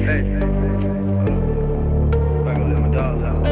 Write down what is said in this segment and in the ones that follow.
Back up in my dog's house.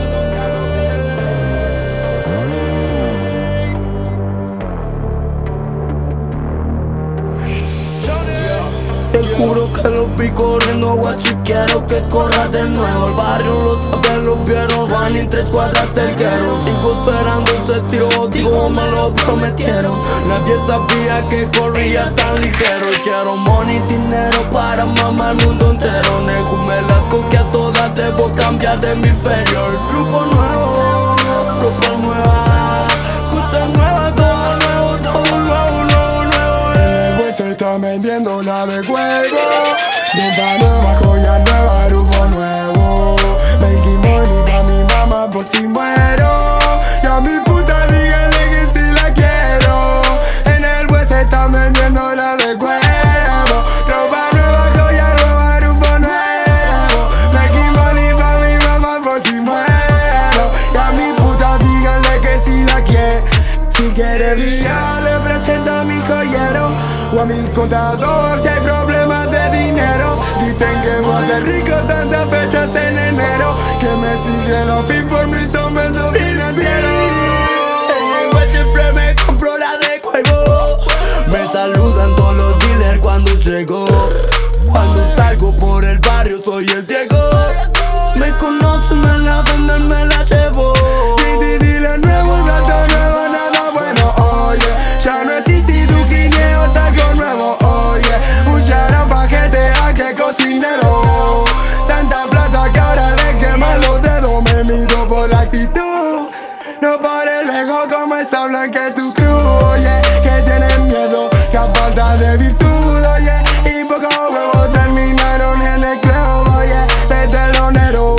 Te juro que lo vi corriendo, guacho, y quiero que corra de nuevo. El barrio lo sabe, lo vieron, van en 3 cuadras del guero. Sigo esperando ese tiro, digo, me lo prometieron. Nadie sabía que corría tan ligero. Quiero money, dinero para mamar el mundo entero. Nego, me las cogí a todas, debo cambiar de hemisferio. Grupo nuevo, ropa nueva, cosas nuevas, todo nuevo, todo nuevo. El güey se está vendiendo la de juego. Ropa nueva, joya nueva, grupo nuevo. Making money pa' mi mamá por si muero. Y a mi puta díganle que si la quiero. En el güey se está vendiendo la de juego. Ropa nueva, joya nueva, grupo nuevo. Making money pa' mi mamá por si muero. Y a mi puta díganle que si la quiere. Si quiere brillar le presento a mi joyero o a mi contador si hay problemas de dinero. Dicen que voy a ser rico tantas fechas en enero, que me siguen los pin por mis aumentos financieros. El güey siempre me compró la de juego. Me saludan todos los dealers cuando llego. Cuando salgo por el barrio soy el Diego. Me conocen, me la venden, me la llevo. Dealer nuevo, dato nuevo, nada bueno, oye. Ya no es easy, tu guineo es algo nuevo, oye. Un shout pa' GTA que cocinero. Tanta plata que ahora le queman los dedos. Me miro por la actitud, no por el ego como esa hablan que tu crew, oye. Que tienen miedo, que a falta de virtud, oye. Y pocos huevos terminaron en el club, oye. De telonero,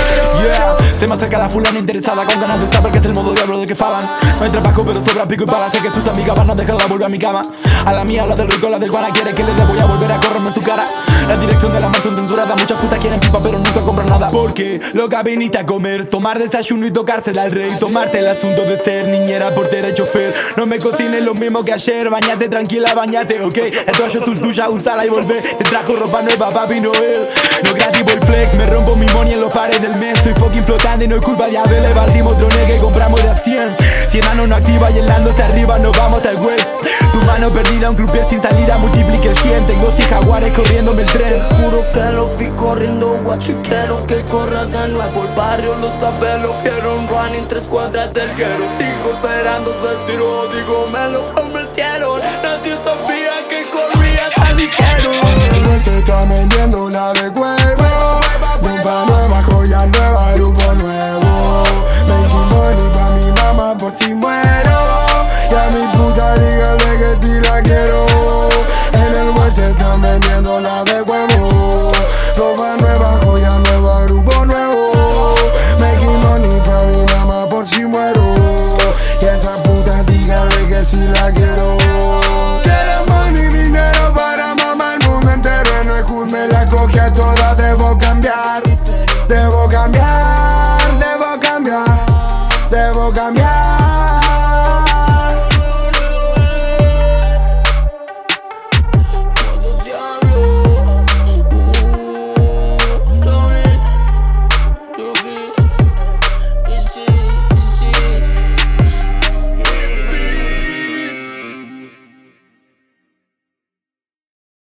Se me acerca la fulana interesada con ganas de saber que es el modo diablo de que falan. No hay trabajo pero sobra pico y pala. Sé que sus amigas van a dejarla volver a mi cama. A la mía, la del rico, la del guana quiere que le dé, voy a volver a correrme en su cara. La dirección de la mansión censurada. Muchas putas quieren pipa pero nunca compran nada. Porque loca viniste a comer, tomar desayuno y tocársela al rey. Tomarte el asunto de ser niñera, portera y chofer. No me cocines lo mismo que ayer. Bañate tranquila, bañate, ok. El toallo es tuya, úsala y volvé. Te trajo ropa nueva, papi Noel. No grativo el flex, me rompo mi money en los pares del mes. Estoy fucking flotando y no es culpa de Abel. Evadimos drones que compramos de a 100. 100 años no activa y el lando está arriba, nos vamos hasta el west. Tu mano perdida, un croupier sin salida, multiplique el 100. Tengo 100 jaguares corriéndome el tren. Juro que lo vi corriendo, guacho, y quiero que corra de nuevo. El barrio lo sabe, lo quiero un run en 3 cuadras del guero. Sigo esperando ese tiro, digo, me lo prometieron. Nadie sabía que corría tan ligero. el güey se está vendiendo la de huevo. Ropa nueva, joya nueva, grupo nuevo. Making money pa' mi mamá por si muero. Y a mi puta dígale que si la quiero. En el güey se está vendiendo la de huevo. Ropa nueva, joya nueva, grupo nuevo. Making money pa' mi mamá por si muero. Y a esa puta dígale que si la quiero. Quiero money, dinero para mamar el mundo entero. No es cool, me la cogí a todas, debo cambiar. Debo cambiar, debo cambiar, debo cambiar.